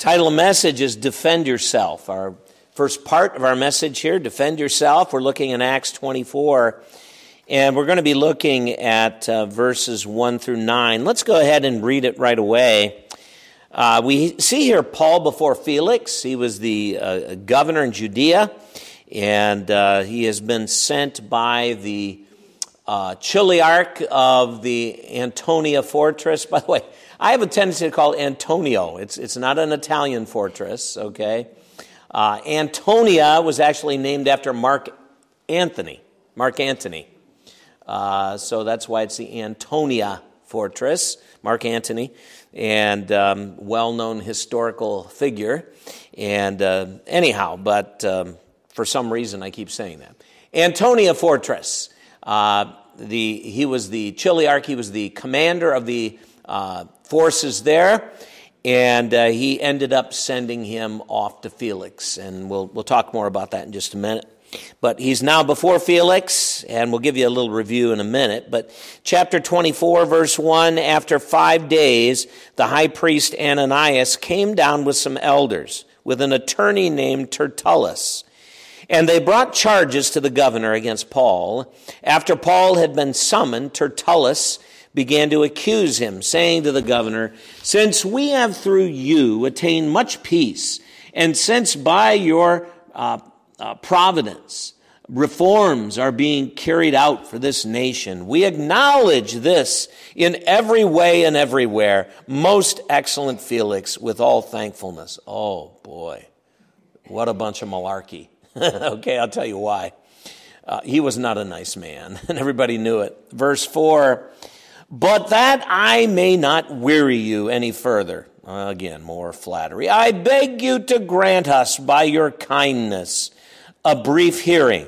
Title of the message is Defend Yourself. Our first part of our message here, Defend Yourself. We're looking in Acts 24, and we're going to be looking at verses 1 through 9. Let's go ahead and read it right away. We see here Paul before Felix. He was the governor in Judea, and he has been sent by the Chiliarch of the Antonia fortress. By the way, I have a tendency to call it Antonio. It's not an Italian fortress, okay? Antonia was actually named after Mark Antony. So that's why it's the Antonia fortress, Mark Antony, and well-known historical figure. And for some reason I keep saying that. Antonia fortress. He was the Chiliarch. He was the commander of the forces there, and he ended up sending him off to Felix, and we'll talk more about that in just a minute. But he's now before Felix, and we'll give you a little review in a minute. But chapter 24, verse 1, after 5 days, the high priest Ananias came down with some elders, with an attorney named Tertullus. And they brought charges to the governor against Paul. After Paul had been summoned, Tertullus began to accuse him, saying to the governor, "Since we have through you attained much peace, and since by your providence reforms are being carried out for this nation, we acknowledge this in every way and everywhere. Most excellent Felix, with all thankfulness." Oh boy, what a bunch of malarkey. Okay, I'll tell you why. He was not a nice man, and everybody knew it. Verse 4, "But that I may not weary you any further," again, more flattery, "I beg you to grant us by your kindness a brief hearing.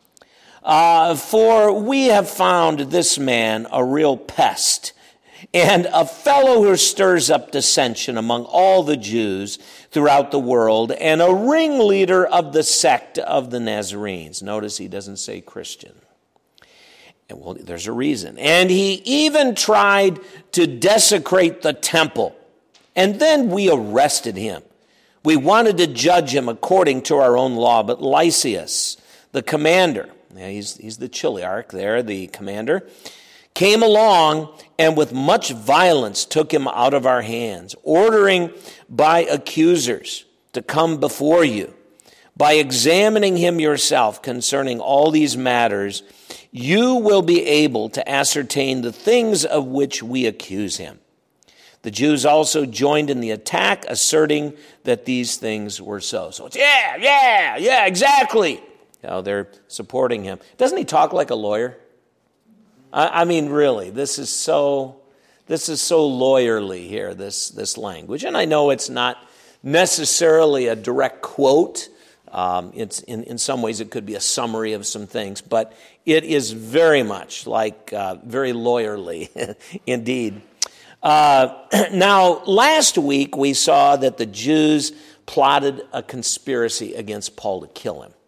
For we have found this man a real pest, and a fellow who stirs up dissension among all the Jews throughout the world, and a ringleader of the sect of the Nazarenes." Notice he doesn't say Christian. Well, there's a reason. "And he even tried to desecrate the temple. And then we arrested him. We wanted to judge him according to our own law, but Lysias, the commander," he's the Chiliarch there, the commander, "came along and with much violence took him out of our hands, ordering by accusers to come before you. By examining him yourself concerning all these matters, you will be able to ascertain the things of which we accuse him." The Jews also joined in the attack, asserting that these things were so. So it's, yeah, exactly. They're supporting him. Doesn't he talk like a lawyer? I mean, really, this is so lawyerly here, this language. And I know it's not necessarily a direct quote. It's in some ways it could be a summary of some things, but it is very much like very lawyerly indeed. Now, last week we saw that the Jews plotted a conspiracy against Paul to kill him.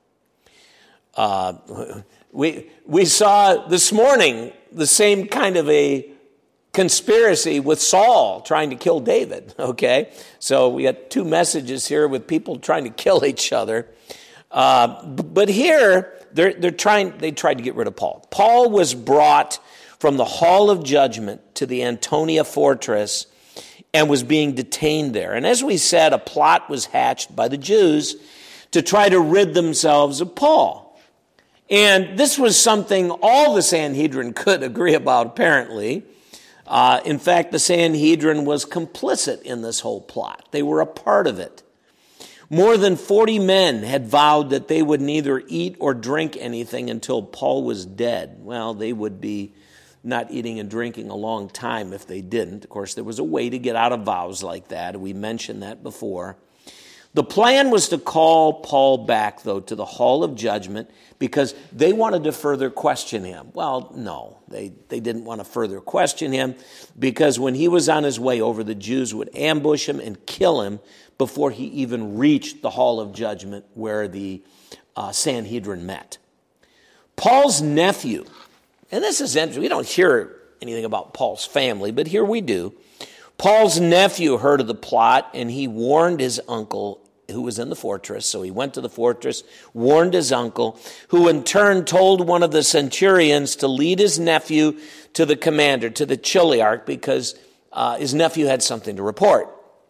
We saw this morning the same kind of a conspiracy with Saul trying to kill David, okay? So we got two messages here with people trying to kill each other. But here, they tried to get rid of Paul. Paul was brought from the hall of judgment to the Antonia fortress and was being detained there. And as we said, a plot was hatched by the Jews to try to rid themselves of Paul. And this was something all the Sanhedrin could agree about, apparently. In fact, the Sanhedrin was complicit in this whole plot. They were a part of it. More than 40 men had vowed that they would neither eat or drink anything until Paul was dead. Well, they would be not eating and drinking a long time if they didn't. Of course, there was a way to get out of vows like that. We mentioned that before. The plan was to call Paul back, though, to the hall of judgment because they wanted to further question him. Well, no, they didn't want to further question him because when he was on his way over, the Jews would ambush him and kill him before he even reached the hall of judgment where the Sanhedrin met. Paul's nephew, and this is interesting, we don't hear anything about Paul's family, but here we do. Paul's nephew heard of the plot, and he warned his uncle who was in the fortress. So he went to the fortress, warned his uncle, who in turn told one of the centurions to lead his nephew to the commander, to the chiliarch, because his nephew had something to report.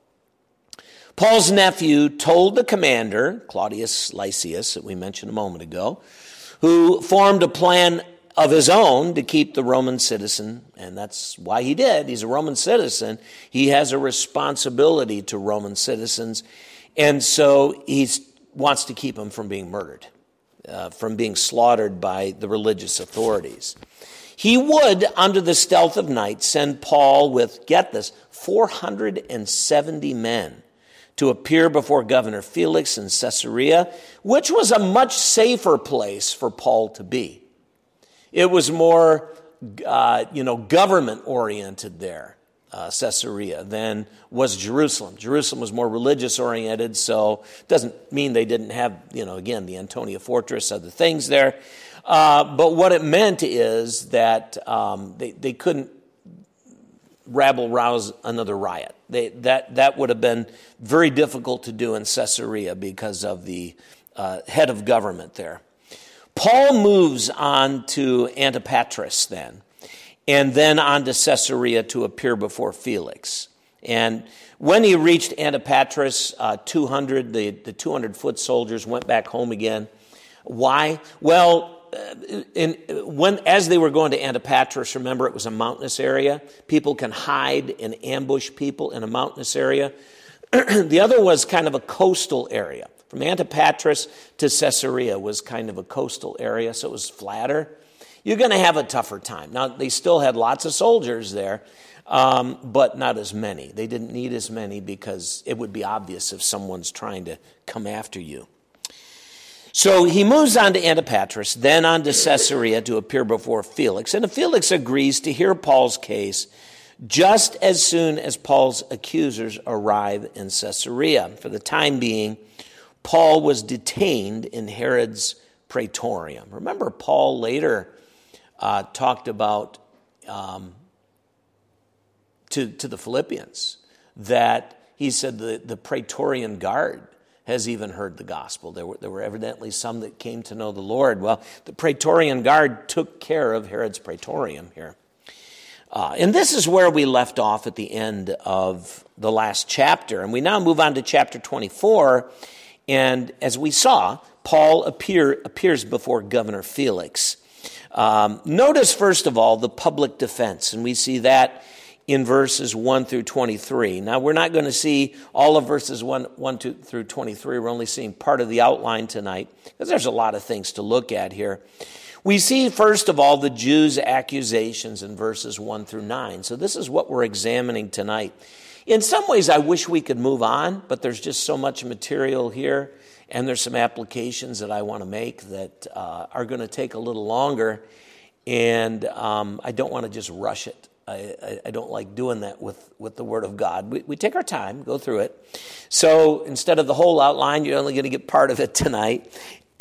Paul's nephew told the commander, Claudius Lysias, that we mentioned a moment ago, who formed a plan of his own to keep the Roman citizen, and that's why he did. He's a Roman citizen. He has a responsibility to Roman citizens, and so he wants to keep him from being murdered, from being slaughtered by the religious authorities. He would, under the stealth of night, send Paul with, get this, 470 men to appear before Governor Felix in Caesarea, which was a much safer place for Paul to be. It was more, government-oriented there, Caesarea, than was Jerusalem. Jerusalem was more religious-oriented, so it doesn't mean they didn't have, again, the Antonia Fortress, other things there. But what it meant is that they couldn't rabble-rouse another riot. That would have been very difficult to do in Caesarea because of the head of government there. Paul moves on to Antipatris then, and then on to Caesarea to appear before Felix. And when he reached Antipatris, the 200-foot soldiers went back home again. Why? Well, as they were going to Antipatris, remember it was a mountainous area. People can hide and ambush people in a mountainous area. The other was kind of a coastal area. From Antipatris to Caesarea was kind of a coastal area, so it was flatter. You're going to have a tougher time. Now, they still had lots of soldiers there, but not as many. They didn't need as many because it would be obvious if someone's trying to come after you. So he moves on to Antipatris, then on to Caesarea to appear before Felix. And Felix agrees to hear Paul's case just as soon as Paul's accusers arrive in Caesarea. For the time being, Paul was detained in Herod's praetorium. Remember, Paul later talked about to the Philippians that he said the praetorian guard has even heard the gospel. There were evidently some that came to know the Lord. Well, the praetorian guard took care of Herod's praetorium here. And this is where we left off at the end of the last chapter. And we now move on to chapter 24. And as we saw, Paul appears before Governor Felix. Notice, first of all, the public defense. And we see that in verses 1 through 23. Now, we're not going to see all of verses 1 through 23. We're only seeing part of the outline tonight because there's a lot of things to look at here. We see, first of all, the Jews' accusations in verses 1 through 9. So this is what we're examining tonight. In some ways, I wish we could move on, but there's just so much material here, and there's some applications that I want to make that are going to take a little longer, and I don't want to just rush it. I don't like doing that with the Word of God. We take our time, go through it. So instead of the whole outline, you're only going to get part of it tonight.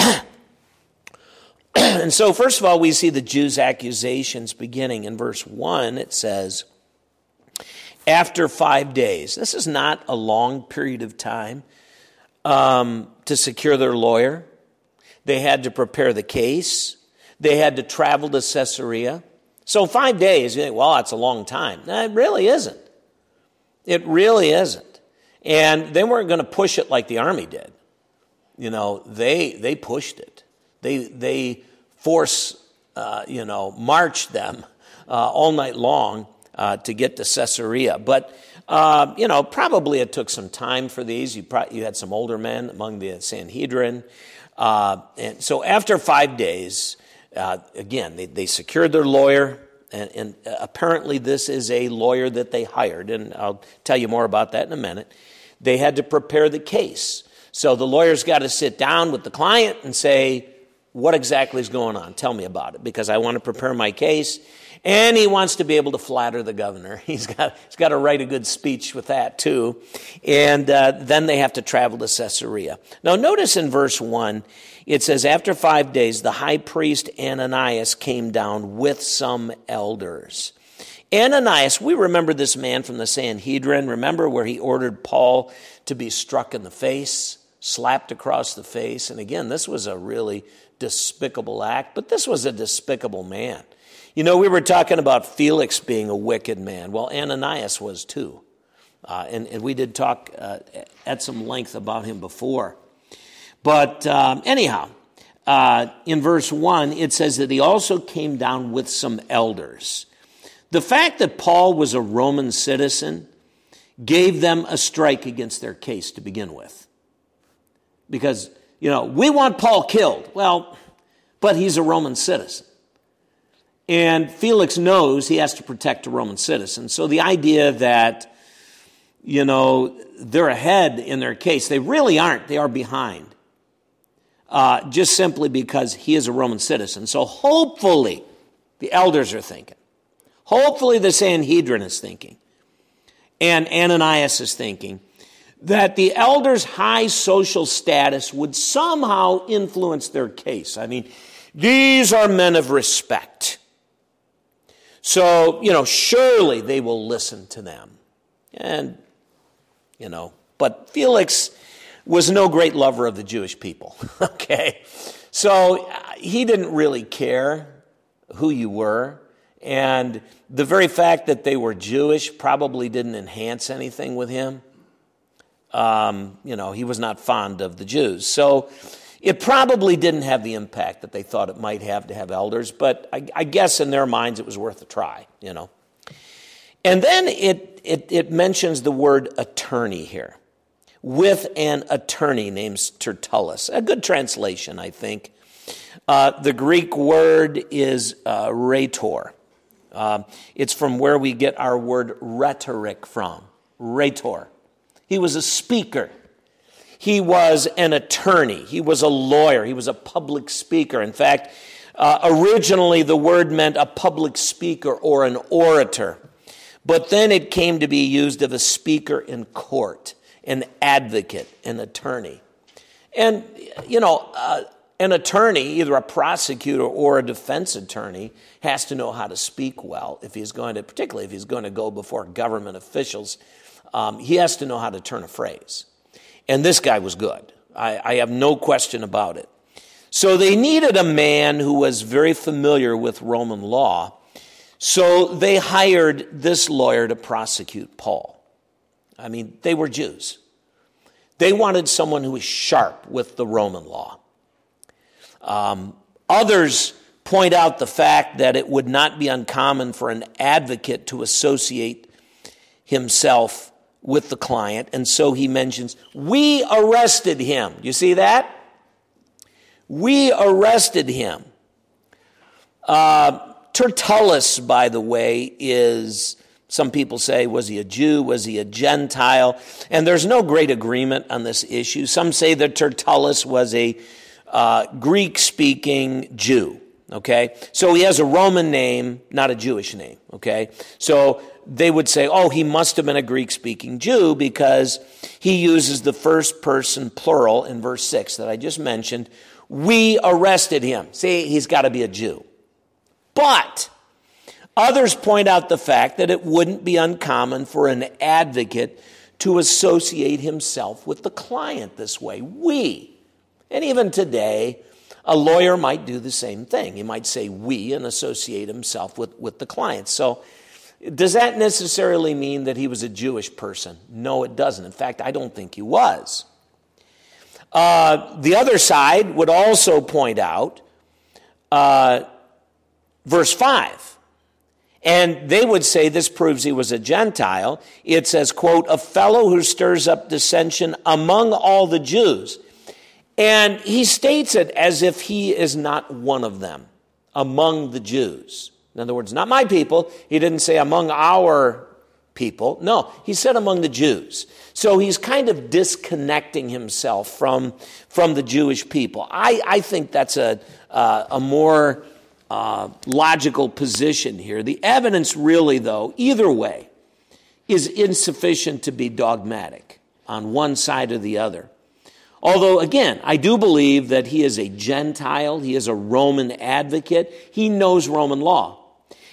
And so first of all, we see the Jews' accusations beginning in verse 1. It says, after 5 days. This is not a long period of time to secure their lawyer. They had to prepare the case. They had to travel to Caesarea. So 5 days, you think, well, that's a long time. No, it really isn't. It really isn't. And they weren't going to push it like the army did. They pushed it. They marched them all night long to get to Caesarea. But, probably it took some time for these. You had some older men among the Sanhedrin. And so after 5 days, again, they secured their lawyer. And apparently this is a lawyer that they hired. And I'll tell you more about that in a minute. They had to prepare the case. So the lawyer's got to sit down with the client and say, what exactly is going on? Tell me about it, because I want to prepare my case. And he wants to be able to flatter the governor. He's got to write a good speech with that too. And then they have to travel to Caesarea. Now notice in verse 1, it says, after 5 days, the high priest Ananias came down with some elders. Ananias, we remember this man from the Sanhedrin. Remember where he ordered Paul to be struck in the face, slapped across the face. And again, this was a really despicable act, but this was a despicable man. You know, we were talking about Felix being a wicked man. Well, Ananias was too. And we did talk at some length about him before. But anyhow, in verse 1, it says that he also came down with some elders. The fact that Paul was a Roman citizen gave them a strike against their case to begin with. Because, you know, we want Paul killed. Well, but he's a Roman citizen. And Felix knows he has to protect a Roman citizen. So the idea that, you know, they're ahead in their case, they really aren't. They are behind. Just simply because he is a Roman citizen. So hopefully the elders are thinking. Hopefully the Sanhedrin is thinking. And Ananias is thinking that the elders' high social status would somehow influence their case. I mean, these are men of respect. So, you know, surely they will listen to them. And, you know, but Felix was no great lover of the Jewish people, okay? So he didn't really care who you were. And the very fact that they were Jewish probably didn't enhance anything with him. You know, he was not fond of the Jews. So it probably didn't have the impact that they thought it might have to have elders. But I guess in their minds it was worth a try, you know. And then it mentions the word attorney here. With an attorney named Tertullus. A good translation, I think. The Greek word is rhetor. It's from where we get our word rhetoric from. Rhetor. He was a speaker. He was an attorney. He was a lawyer. He was a public speaker. In fact, originally the word meant a public speaker or an orator. But then it came to be used of a speaker in court, an advocate, an attorney. And, you know, an attorney, either a prosecutor or a defense attorney, has to know how to speak well if he's going to, particularly if he's going to go before government officials. He has to know how to turn a phrase. And this guy was good. I have no question about it. So they needed a man who was very familiar with Roman law. So they hired this lawyer to prosecute Paul. I mean, they were Jews. They wanted someone who was sharp with the Roman law. Others point out the fact that it would not be uncommon for an advocate to associate himself with the client. And so he mentions, we arrested him. You see that? We arrested him. Tertullus, by the way, is, some people say, was he a Jew? Was he a Gentile? And there's no great agreement on this issue. Some say that Tertullus was a Greek-speaking Jew, okay? So he has a Roman name, not a Jewish name, okay? So they would say, oh, he must have been a Greek-speaking Jew because he uses the first person plural in verse 6 that I just mentioned. We arrested him. See, he's got to be a Jew. But others point out the fact that it wouldn't be uncommon for an advocate to associate himself with the client this way. We. And even today, a lawyer might do the same thing. He might say we and associate himself with the client. So does that necessarily mean that he was a Jewish person? No, it doesn't. In fact, I don't think he was. The other side would also point out verse 5. And they would say this proves he was a Gentile. It says, quote, a fellow who stirs up dissension among all the Jews. And he states it as if he is not one of them, among the Jews. In other words, not my people. He didn't say among our people. No, he said among the Jews. So he's kind of disconnecting himself from the Jewish people. I think that's a more logical position here. The evidence really, though, either way, is insufficient to be dogmatic on one side or the other. Although, again, I do believe that he is a Gentile. He is a Roman advocate. He knows Roman law.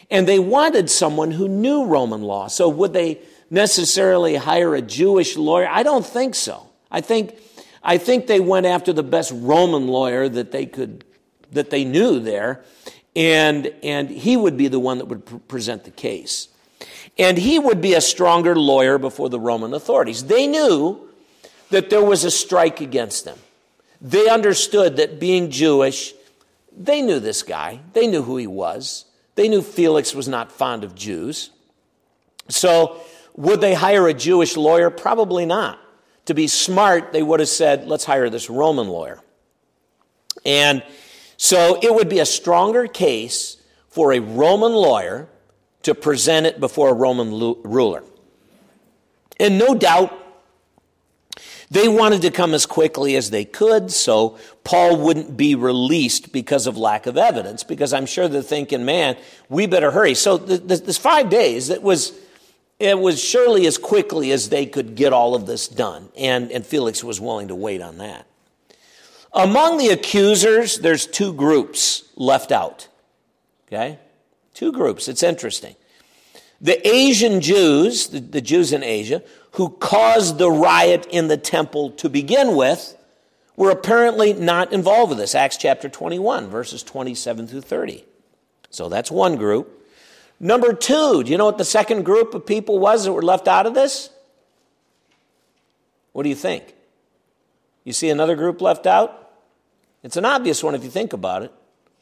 And they wanted someone who knew Roman law. So would they necessarily hire a Jewish lawyer? I don't think so. I think they went after the best Roman lawyer that they knew there, and he would be the one that would present the case. And he would be a stronger lawyer before the Roman authorities. They knew that there was a strike against them. They understood that being Jewish, they knew this guy. They knew who he was. They knew Felix was not fond of Jews. So would they hire a Jewish lawyer? Probably not. To be smart, they would have said, let's hire this Roman lawyer. And so it would be a stronger case for a Roman lawyer to present it before a Roman ruler. And no doubt, they wanted to come as quickly as they could so Paul wouldn't be released because of lack of evidence, because I'm sure they're thinking, man, we better hurry. So this 5 days, it was surely as quickly as they could get all of this done, and Felix was willing to wait on that. Among the accusers, there's two groups left out, okay? Two groups. It's interesting. The Asian Jews, the Jews in Asia, who caused the riot in the temple to begin with, were apparently not involved with this. Acts chapter 21, verses 27 through 30. So that's one group. Number two, do you know what the second group of people was that were left out of this? What do you think? You see another group left out? It's an obvious one if you think about it.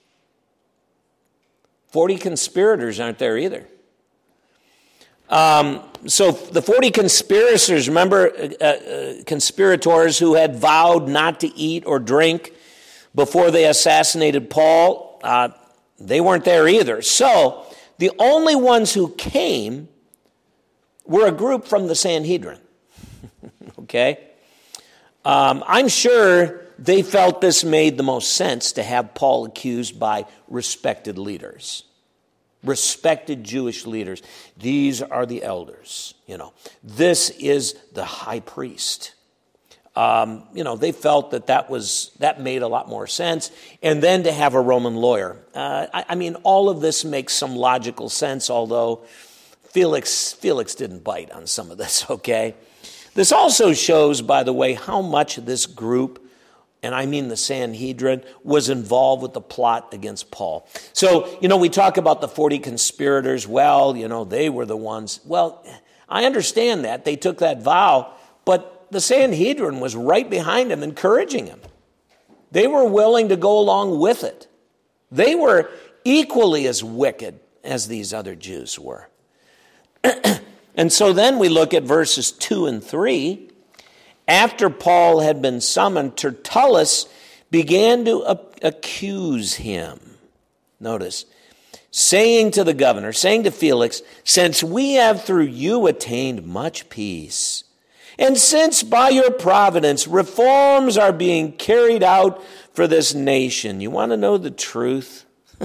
40 conspirators aren't there either. So the 40 conspirators, remember, conspirators who had vowed not to eat or drink before they assassinated Paul, they weren't there either. So the only ones who came were a group from the Sanhedrin. Okay? I'm sure they felt this made the most sense to have Paul accused by respected leaders. Respected Jewish leaders. These are the elders. This is the high priest. They felt that made a lot more sense. And then to have a Roman lawyer. All of this makes some logical sense, although Felix didn't bite on some of this, okay? This also shows, by the way, how much this group, and I mean the Sanhedrin, was involved with the plot against Paul. So, we talk about the 40 conspirators. Well, they were the ones. Well, I understand that. They took that vow, but the Sanhedrin was right behind him, encouraging him. They were willing to go along with it. They were equally as wicked as these other Jews were. And so then we look at verses 2 and 3. After Paul had been summoned, Tertullus began to accuse him. Notice, saying to Felix, since we have through you attained much peace, and since by your providence reforms are being carried out for this nation. You want to know the truth?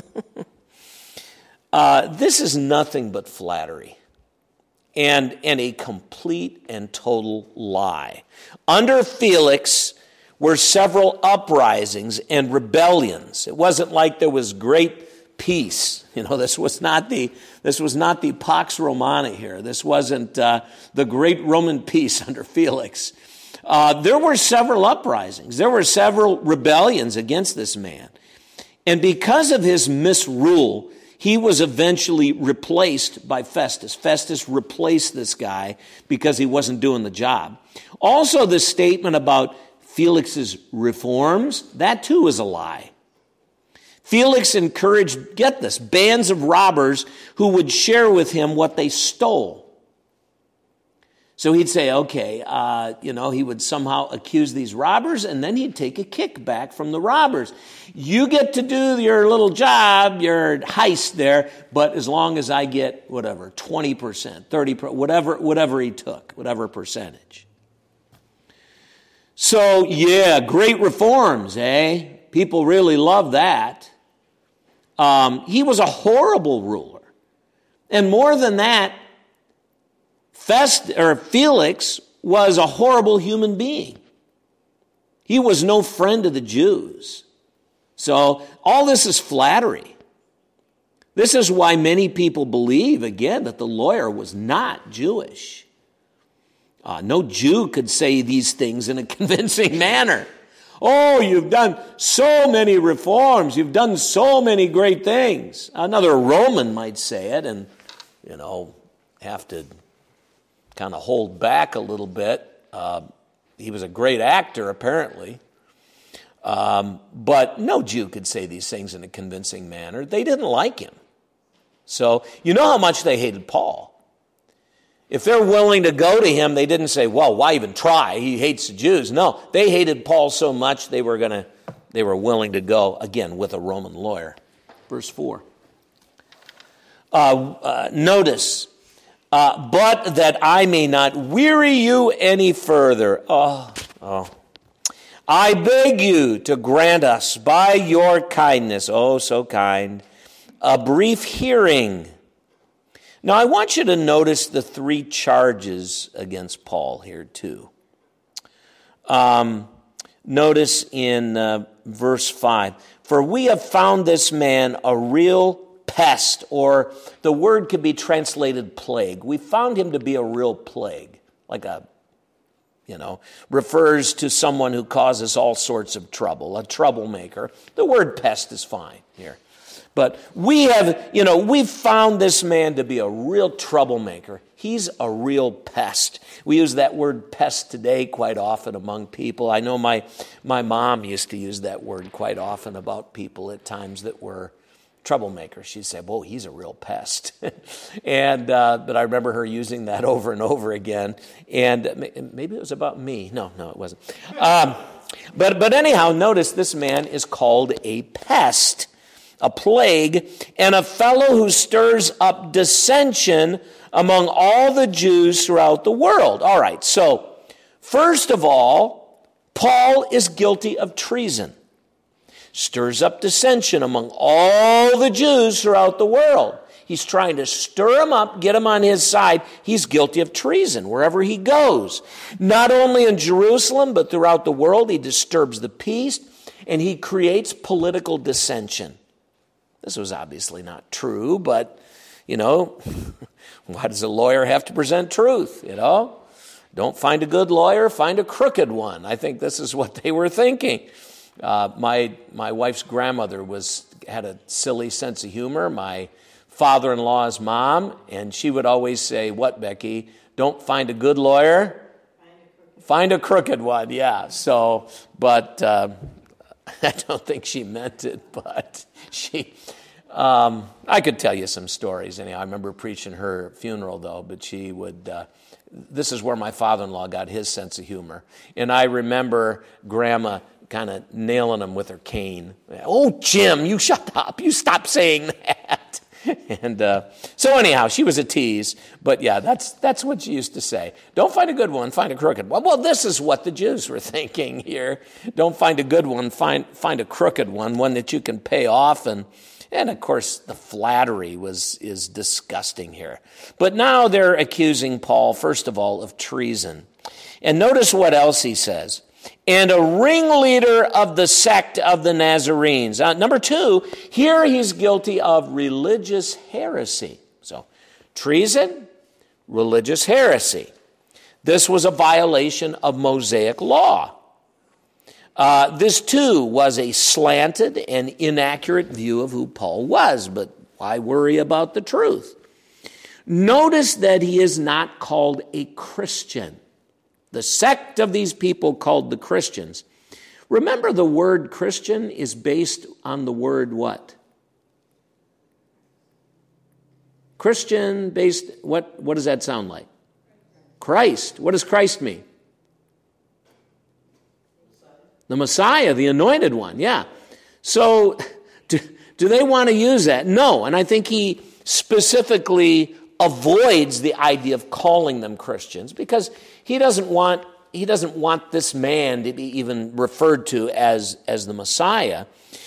This is nothing but flattery. And a complete and total lie. Under Felix were several uprisings and rebellions. It wasn't like there was great peace. This was not the Pax Romana here. This wasn't the great Roman peace under Felix. There were several uprisings. There were several rebellions against this man. And because of his misrule, he was eventually replaced by Festus. Festus replaced this guy because he wasn't doing the job. Also, the statement about Felix's reforms, that too is a lie. Felix encouraged, get this, bands of robbers who would share with him what they stole. So he'd say, okay, he would somehow accuse these robbers, and then he'd take a kickback from the robbers. You get to do your little job, your heist there, but as long as I get, 20%, 30%, whatever he took, whatever percentage. So, yeah, great reforms, eh? People really love that. He was a horrible ruler. And more than that, Felix was a horrible human being. He was no friend of the Jews. So all this is flattery. This is why many people believe, again, that the lawyer was not Jewish. No Jew could say these things in a convincing manner. Oh, you've done so many reforms. You've done so many great things. Another Roman might say it and, have to kind of hold back a little bit. He was a great actor, apparently. But no Jew could say these things in a convincing manner. They didn't like him. So you know how much they hated Paul. If they're willing to go to him, they didn't say, well, why even try? He hates the Jews. No, they hated Paul so much they were willing to go, again, with a Roman lawyer. Verse 4. Notice, but that I may not weary you any further. I beg you to grant us by your kindness, oh, so kind, a brief hearing. Now, I want you to notice the three charges against Paul here, too. Notice in verse 5, for we have found this man a real pest, or the word could be translated plague. We found him to be a real plague, like refers to someone who causes all sorts of trouble, a troublemaker. The word pest is fine here. But we've found this man to be a real troublemaker. He's a real pest. We use that word pest today quite often among people. I know my mom used to use that word quite often about people at times that were troublemakers. She'd say, "Whoa, he's a real pest." But I remember her using that over and over again. And maybe it was about me. No, it wasn't. But anyhow, notice this man is called a pest, a plague, and a fellow who stirs up dissension among all the Jews throughout the world. All right, so first of all, Paul is guilty of treason. Stirs up dissension among all the Jews throughout the world. He's trying to stir them up, get them on his side. He's guilty of treason wherever he goes. Not only in Jerusalem, but throughout the world, he disturbs the peace, and he creates political dissension. This was obviously not true, but, why does a lawyer have to present truth, Don't find a good lawyer, find a crooked one. I think this is what they were thinking. My wife's grandmother had a silly sense of humor. My father-in-law's mom, and she would always say, "What, Becky? Don't find a good lawyer, find a crooked one." Yeah. So, but I don't think she meant it, but I could tell you some stories. Anyhow, I remember preaching her funeral, though, but she would, this is where my father-in-law got his sense of humor. And I remember Grandma kind of nailing him with her cane. "Oh, Jim, you shut up. You stop saying that." And so anyhow, she was a tease. But yeah, that's what she used to say. Don't find a good one, find a crooked one. Well, this is what the Jews were thinking here. Don't find a good one, find a crooked one that you can pay off. And of course, the flattery is disgusting here. But now they're accusing Paul, first of all, of treason. And notice what else he says. And a ringleader of the sect of the Nazarenes. Number 2, here he's guilty of religious heresy. So, treason, religious heresy. This was a violation of Mosaic law. This, too, was a slanted and inaccurate view of who Paul was, but why worry about the truth? Notice that he is not called a Christian. The sect of these people called the Christians. Remember, the word Christian is based on the word what? Christian based, what does that sound like? Christ. What does Christ mean? The Messiah, the anointed one, yeah. So, do they want to use that? No, and I think he specifically avoids the idea of calling them Christians because he doesn't want this man to be even referred to as the Messiah.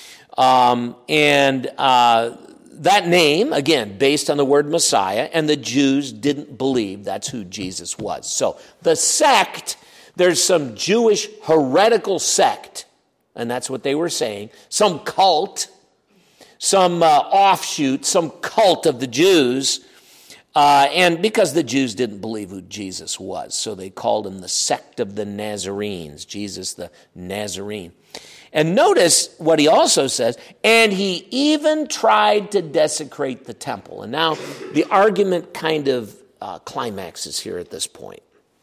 That name, again, based on the word Messiah, and the Jews didn't believe that's who Jesus was. So the sect, there's some Jewish heretical sect, and that's what they were saying, some cult. offshoot, some cult of the Jews, and because the Jews didn't believe who Jesus was, so they called him the sect of the Nazarenes, Jesus the Nazarene. And notice what he also says, and he even tried to desecrate the temple. And now the argument kind of climaxes here at this point.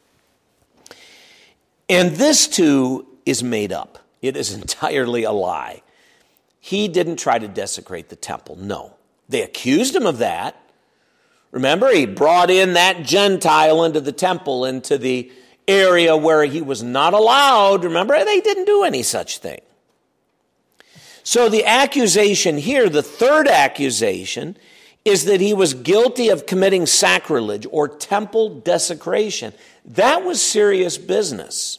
And this too is made up. It is entirely a lie. He didn't try to desecrate the temple. No. They accused him of that. Remember, he brought in that Gentile into the temple, into the area where he was not allowed. Remember, they didn't do any such thing. So the accusation here, the third accusation, is that he was guilty of committing sacrilege or temple desecration. That was serious business.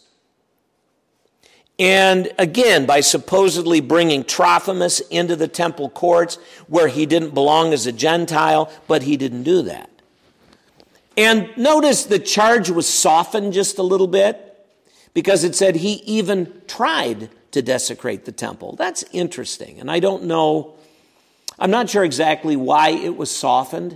And again, by supposedly bringing Trophimus into the temple courts where he didn't belong as a Gentile, but he didn't do that. And notice the charge was softened just a little bit because it said he even tried to desecrate the temple. That's interesting. And I don't know, I'm not sure exactly why it was softened.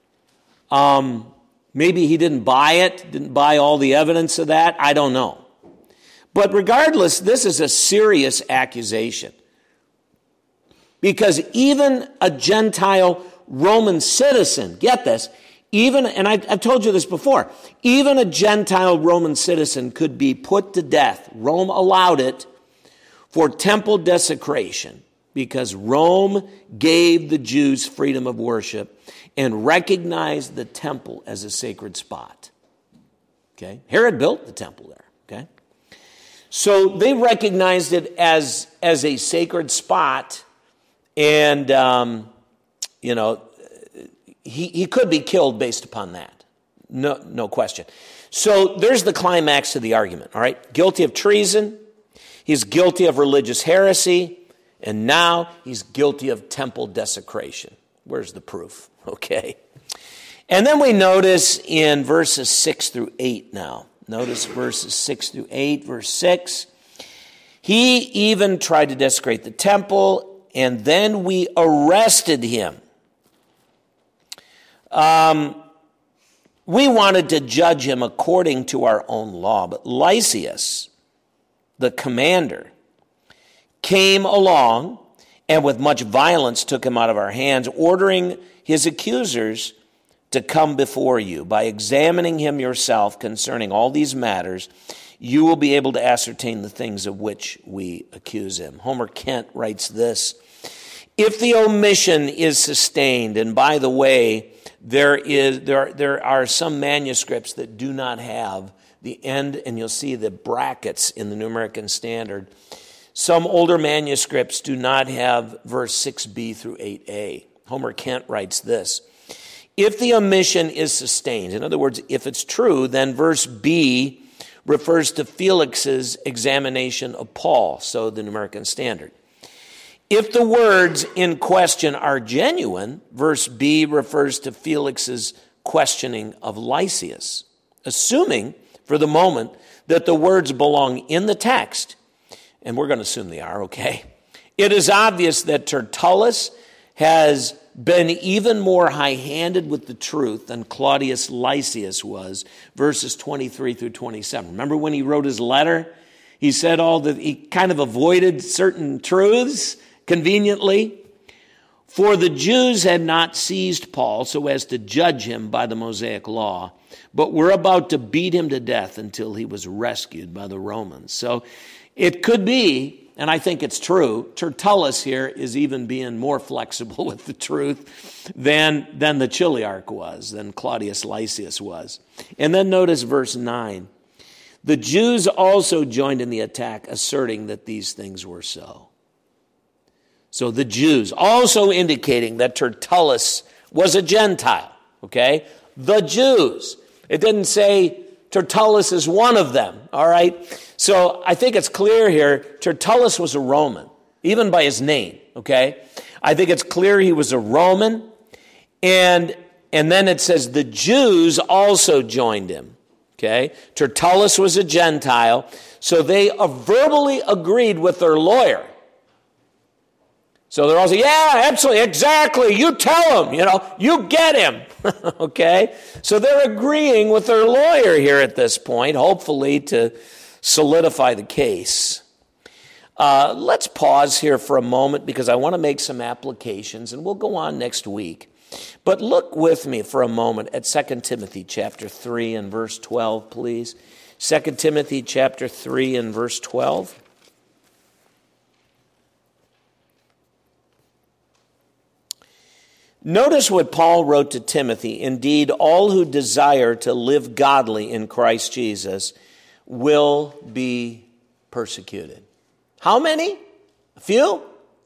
Maybe he didn't buy it, didn't buy all the evidence of that. I don't know. But regardless, this is a serious accusation. Because even a Gentile Roman citizen, get this, even, and I've told you this before, even a Gentile Roman citizen could be put to death. Rome allowed it for temple desecration because Rome gave the Jews freedom of worship and recognized the temple as a sacred spot. Okay? Herod built the temple there. Okay? So they recognized it as a sacred spot, and he could be killed based upon that. No question. So there's the climax of the argument. All right, guilty of treason, he's guilty of religious heresy, and now he's guilty of temple desecration. Where's the proof? Okay, and then we notice in verses 6 through 8 now. Notice verses 6 through 8, verse 6. He even tried to desecrate the temple, and then we arrested him. We wanted to judge him according to our own law, but Lysias, the commander, came along and with much violence took him out of our hands, ordering his accusers to come before you. By examining him yourself concerning all these matters, you will be able to ascertain the things of which we accuse him. Homer Kent writes this: if the omission is sustained, and by the way, there are some manuscripts that do not have the end, and you'll see the brackets in the New American Standard. Some older manuscripts do not have verse 6b through 8a. Homer Kent writes this: if the omission is sustained, in other words, if it's true, then verse B refers to Felix's examination of Paul, so the New American Standard. If the words in question are genuine, verse B refers to Felix's questioning of Lysias, assuming for the moment that the words belong in the text, and we're going to assume they are, okay? It is obvious that Tertullus has been even more high-handed with the truth than Claudius Lysias was, verses 23 through 27. Remember when he wrote his letter? He said he kind of avoided certain truths conveniently. For the Jews had not seized Paul so as to judge him by the Mosaic law, but were about to beat him to death until he was rescued by the Romans. So it could be, and I think it's true, Tertullus here is even being more flexible with the truth than the Chiliarch was, than Claudius Lysias was. And then notice verse 9. The Jews also joined in the attack, asserting that these things were so. So the Jews, also indicating that Tertullus was a Gentile, okay? The Jews. It didn't say Tertullus is one of them, all right? So I think it's clear here, Tertullus was a Roman, even by his name, okay? I think it's clear he was a Roman, and then it says the Jews also joined him, okay? Tertullus was a Gentile, so they verbally agreed with their lawyer So they're all saying, yeah, absolutely, exactly. You tell him, you get him. Okay? So they're agreeing with their lawyer here at this point, hopefully to solidify the case. Let's pause here for a moment because I want to make some applications, and we'll go on next week. But look with me for a moment at 2 Timothy chapter 3 and verse 12, please. 2 Timothy chapter 3 and verse 12. Notice what Paul wrote to Timothy. Indeed, all who desire to live godly in Christ Jesus will be persecuted. How many? A few?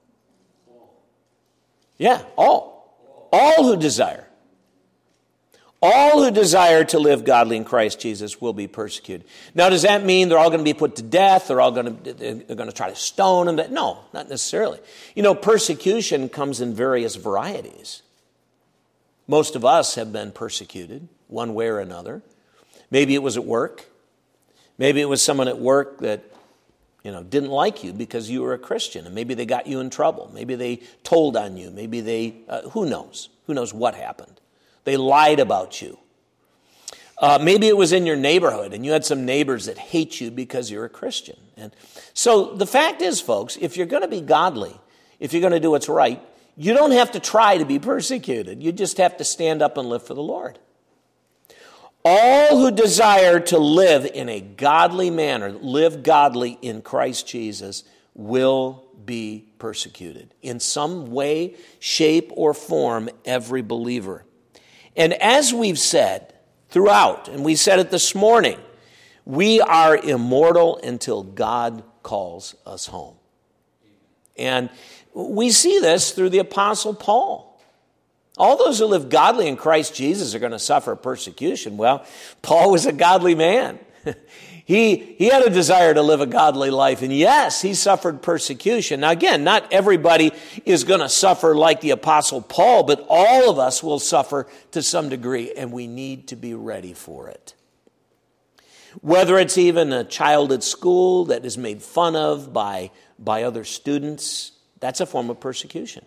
Yeah, all. All who desire. All who desire to live godly in Christ Jesus will be persecuted. Now, does that mean they're all going to be put to death? They're going to try to stone them? No, not necessarily. Persecution comes in various varieties. Most of us have been persecuted one way or another. Maybe it was at work. Maybe it was someone at work that didn't like you because you were a Christian, and maybe they got you in trouble. Maybe they told on you. Maybe they, who knows? Who knows what happened? They lied about you. Maybe it was in your neighborhood, and you had some neighbors that hate you because you're a Christian. And so the fact is, folks, if you're going to be godly, if you're going to do what's right, you don't have to try to be persecuted. You just have to stand up and live for the Lord. All who desire to live in a godly manner, live godly in Christ Jesus, will be persecuted. In some way, shape, or form, every believer. And as we've said throughout, and we said it this morning, we are immortal until God calls us home. And we see this through the Apostle Paul. All those who live godly in Christ Jesus are going to suffer persecution. Well, Paul was a godly man. He had a desire to live a godly life. And yes, he suffered persecution. Now again, not everybody is going to suffer like the Apostle Paul, but all of us will suffer to some degree, and we need to be ready for it. Whether it's even a child at school that is made fun of by other students, that's a form of persecution.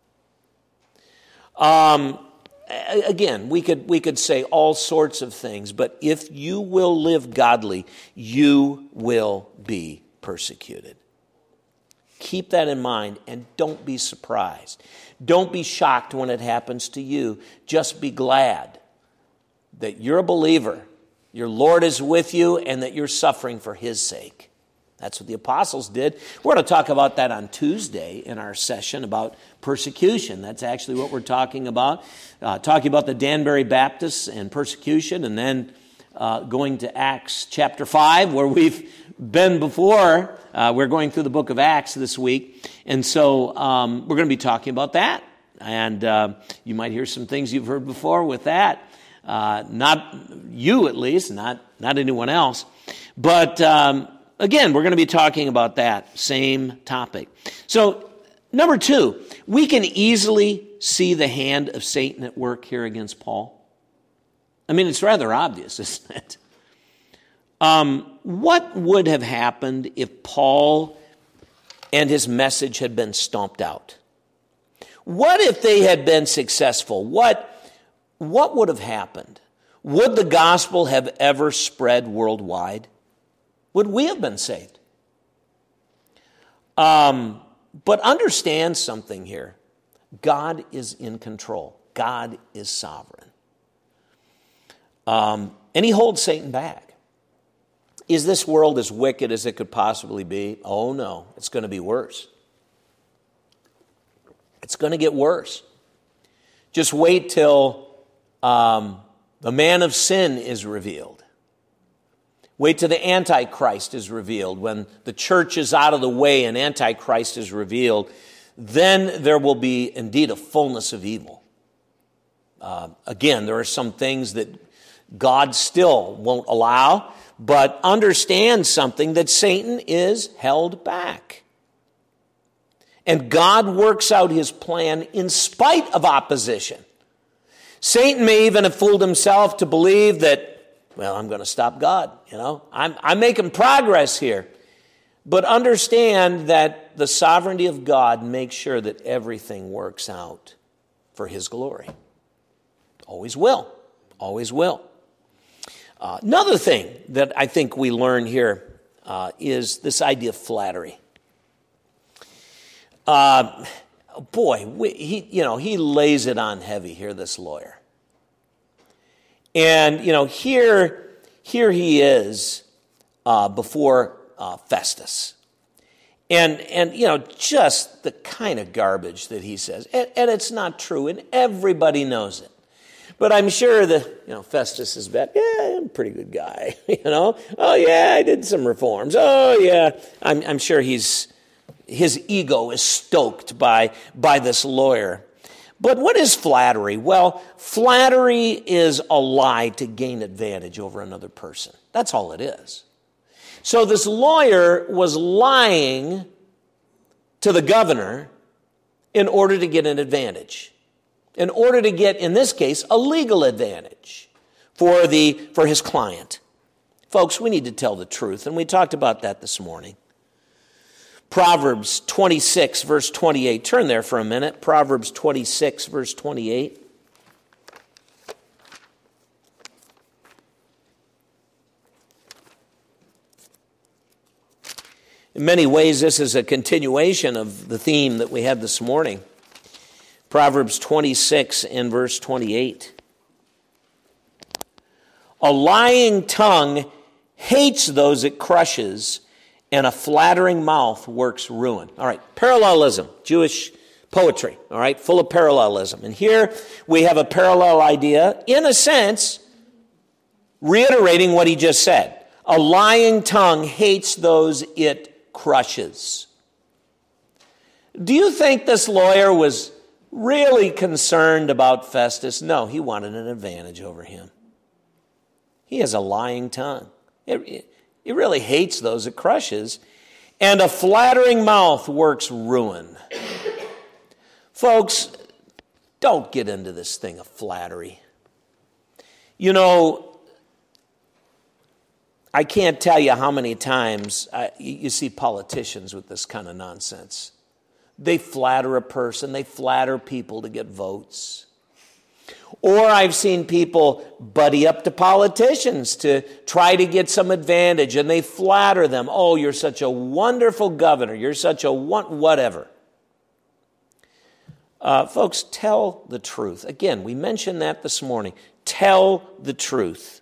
Again, we could say all sorts of things, but if you will live godly, you will be persecuted. Keep that in mind and don't be surprised. Don't be shocked when it happens to you. Just be glad that you're a believer, your Lord is with you, and that you're suffering for His sake. That's what the apostles did. We're going to talk about that on Tuesday in our session about persecution. That's actually what we're talking about. Talking about the Danbury Baptists and persecution, and then going to Acts chapter 5, where we've been before. We're going through the book of Acts this week. And so we're going to be talking about that. And you might hear some things you've heard before with that. Not you, at least, not anyone else. But again, we're going to be talking about that same topic. So, number 2, we can easily see the hand of Satan at work here against Paul. I mean, it's rather obvious, isn't it? What would have happened if Paul and his message had been stomped out? What if they had been successful? What would have happened? Would the gospel have ever spread worldwide? Would we have been saved? But understand something here. God is in control. God is sovereign. And He holds Satan back. Is this world as wicked as it could possibly be? Oh no, it's going to be worse. It's going to get worse. Just wait till the man of sin is revealed. Wait till the Antichrist is revealed. When the church is out of the way and Antichrist is revealed, then there will be indeed a fullness of evil. Again, there are some things that God still won't allow, but understand something, that Satan is held back. And God works out His plan in spite of opposition. Satan may even have fooled himself to believe that, well, I'm going to stop God. I'm making progress here. But understand that the sovereignty of God makes sure that everything works out for his glory. Always will. Always will. Another thing that I think we learn here is this idea of flattery. He lays it on heavy here, this lawyer. And, here he is before Festus. And just the kind of garbage that he says. And it's not true, and everybody knows it. But I'm sure that, Festus is bet, yeah, I'm a pretty good guy, Oh, yeah, I did some reforms. Oh, yeah. I'm sure his ego is stoked by this lawyer. But what is flattery? Well, flattery is a lie to gain advantage over another person. That's all it is. So this lawyer was lying to the governor in order to get an advantage. In order to get, in this case, a legal advantage for his client. Folks, we need to tell the truth, and we talked about that this morning. Proverbs 26, verse 28. Turn there for a minute. Proverbs 26, verse 28. In many ways, this is a continuation of the theme that we had this morning. Proverbs 26 and verse 28. A lying tongue hates those it crushes, and a flattering mouth works ruin. All right, parallelism, Jewish poetry, all right, full of parallelism. And here we have a parallel idea, in a sense, reiterating what he just said. A lying tongue hates those it crushes. Do you think this lawyer was really concerned about Festus? No, he wanted an advantage over him. He has a lying tongue. He really hates those it crushes. And a flattering mouth works ruin. Folks, don't get into this thing of flattery. I can't tell you how many times you see politicians with this kind of nonsense. They flatter a person. They flatter people to get votes. Or I've seen people buddy up to politicians to try to get some advantage, and they flatter them. Oh, you're such a wonderful governor. You're such a whatever. Folks, tell the truth. Again, we mentioned that this morning. Tell the truth.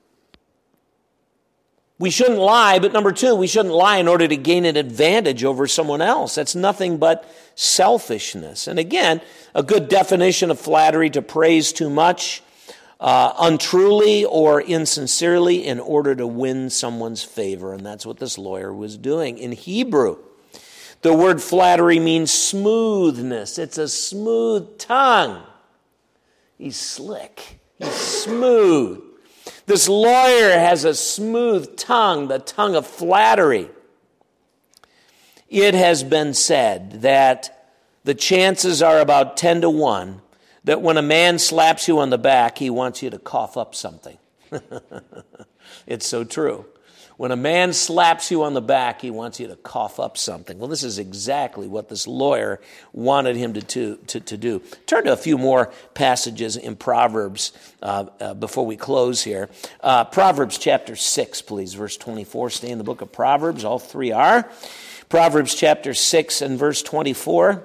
We shouldn't lie, but number two, we shouldn't lie in order to gain an advantage over someone else. That's nothing but selfishness. And again, a good definition of flattery: to praise too much, untruly or insincerely in order to win someone's favor. And that's what this lawyer was doing. In Hebrew, the word flattery means smoothness. It's a smooth tongue. He's slick. He's smooth. This lawyer has a smooth tongue, the tongue of flattery. It has been said that the chances are about 10 to 1 that when a man slaps you on the back, he wants you to cough up something. It's so true. When a man slaps you on the back, he wants you to cough up something. Well, this is exactly what this lawyer wanted him to do. Turn to a few more passages in Proverbs before we close here. Proverbs chapter 6, please, verse 24. Stay in the book of Proverbs. All three are. Proverbs chapter 6 and verse 24.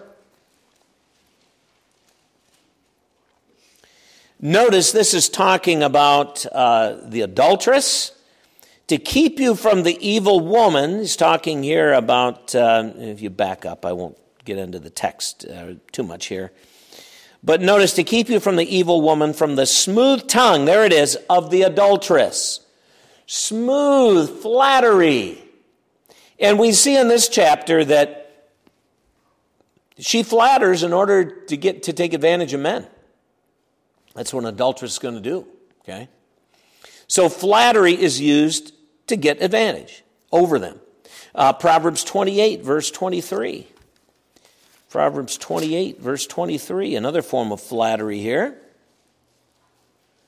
Notice this is talking about the adulteress. To keep you from the evil woman, he's talking here about, if you back up, I won't get into the text too much here. But notice, to keep you from the evil woman, from the smooth tongue, there it is, of the adulteress. Smooth flattery. And we see in this chapter that she flatters in order to take advantage of men. That's what an adulteress is going to do, okay? So flattery is used to get advantage over them. Proverbs 28, verse 23. Proverbs 28, verse 23, another form of flattery here.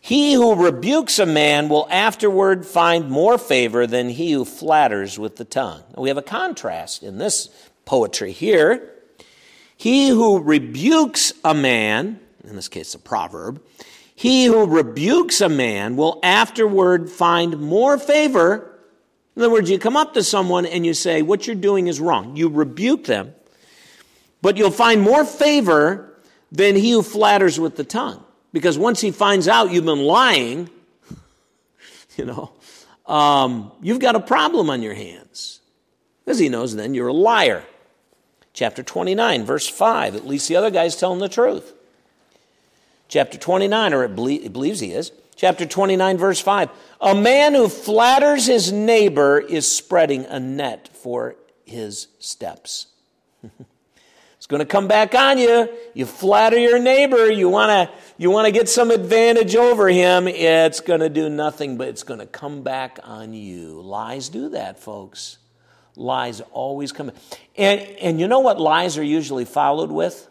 He who rebukes a man will afterward find more favor than he who flatters with the tongue. Now, we have a contrast in this poetry here. He who rebukes a man, in this case a proverb, he who rebukes a man will afterward find more favor. In other words, you come up to someone and you say, what you're doing is wrong. You rebuke them, but you'll find more favor than he who flatters with the tongue. Because once he finds out you've been lying, you've got a problem on your hands. Because he knows then you're a liar. Chapter 29, verse 5, at least the other guy's telling the truth. Chapter 29, or it believes he is. Chapter 29, verse 5, a man who flatters his neighbor is spreading a net for his steps. It's going to come back on you. You flatter your neighbor. You want to get some advantage over him. It's going to do nothing, but it's going to come back on you. Lies do that, folks. Lies always come. And you know what lies are usually followed with?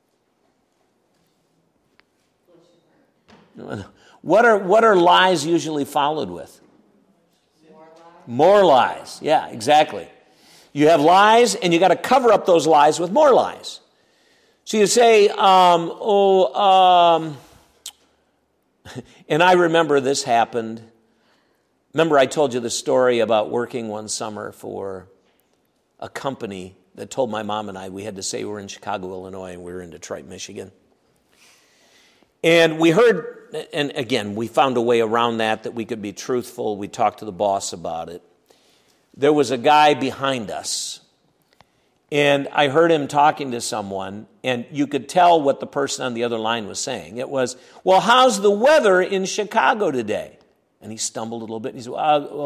What are lies usually followed with? More lies. Yeah, exactly. You have lies, and you got to cover up those lies with more lies. So you say, and I remember this happened. Remember I told you the story about working one summer for a company that told my mom and I we had to say we were in Chicago, Illinois, and we were in Detroit, Michigan. And we heard, and again, we found a way around that we could be truthful. We talked to the boss about it. There was a guy behind us, and I heard him talking to someone, and you could tell what the person on the other line was saying. It was, well, how's the weather in Chicago today? And he stumbled a little bit, and he said,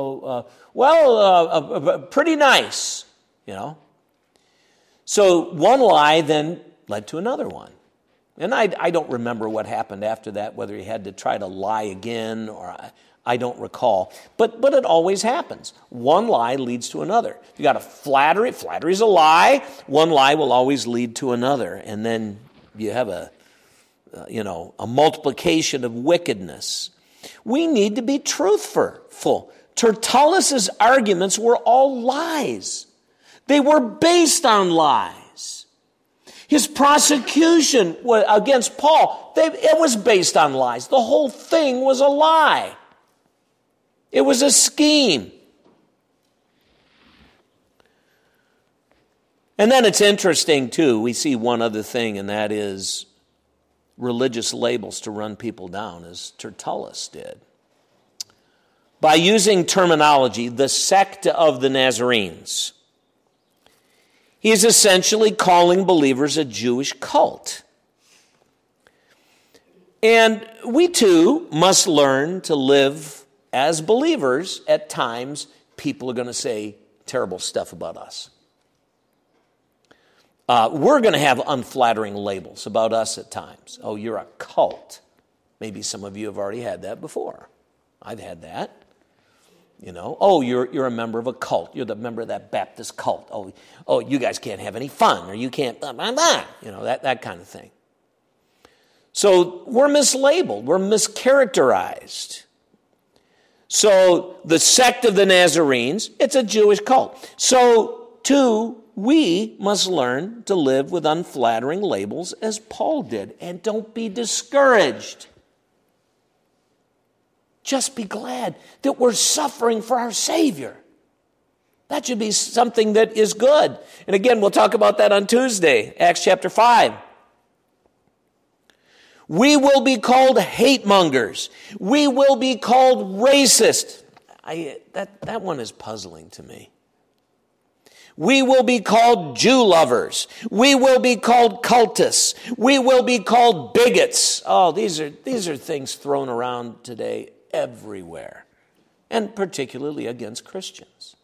pretty nice, So one lie then led to another one. And I don't remember what happened after that, whether he had to try to lie again or I don't recall. But it always happens. One lie leads to another. You got to flattery. Flattery's a lie. One lie will always lead to another. And then you have a multiplication of wickedness. We need to be truthful. Tertullus's arguments were all lies. They were based on lies. His prosecution against Paul, it was based on lies. The whole thing was a lie. It was a scheme. And then it's interesting, too, we see one other thing, and that is religious labels to run people down, as Tertullus did. By using terminology, the sect of the Nazarenes, he's essentially calling believers a Jewish cult. And we too must learn to live as believers. At times, people are going to say terrible stuff about us. We're going to have unflattering labels about us at times. Oh, you're a cult. Maybe some of you have already had that before. I've had that. Oh, you're a member of a cult. You're the member of that Baptist cult. Oh, you guys can't have any fun, or you can't, that kind of thing. So we're mislabeled. We're mischaracterized. So the sect of the Nazarenes, it's a Jewish cult. So too, we must learn to live with unflattering labels as Paul did. And don't be discouraged. Just be glad that we're suffering for our Savior. That should be something that is good. And again, we'll talk about that on Tuesday, Acts chapter 5. We will be called hate mongers. We will be called racist. That one is puzzling to me. We will be called Jew lovers. We will be called cultists. We will be called bigots. Oh, these are things thrown around today everywhere, and particularly against Christians.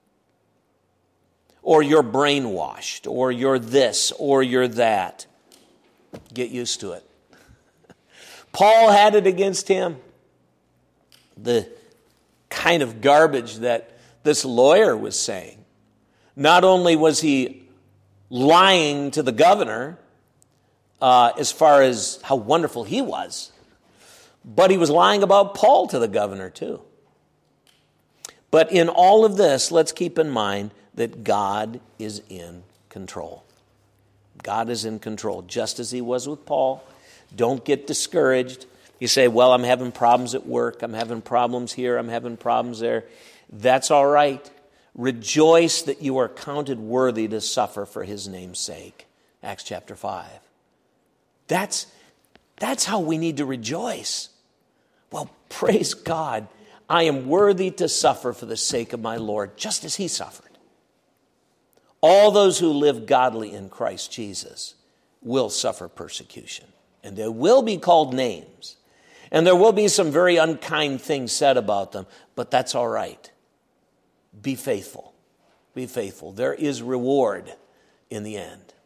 Or you're brainwashed, or you're this, or you're that. Get used to it. Paul had it against him. The kind of garbage that this lawyer was saying. Not only was he lying to the governor as far as how wonderful he was, But he was lying about Paul to the governor too. But in all of this, let's keep in mind that God is in control. God is in control, just as he was with Paul. Don't get discouraged. You say, well, I'm having problems at work. I'm having problems here. I'm having problems there. That's all right. Rejoice that you are counted worthy to suffer for his name's sake. Acts chapter 5. That's how we need to rejoice. Well, praise God. I am worthy to suffer for the sake of my Lord, just as he suffered. All those who live godly in Christ Jesus will suffer persecution. And they will be called names. And there will be some very unkind things said about them. But that's all right. Be faithful. Be faithful. There is reward in the end.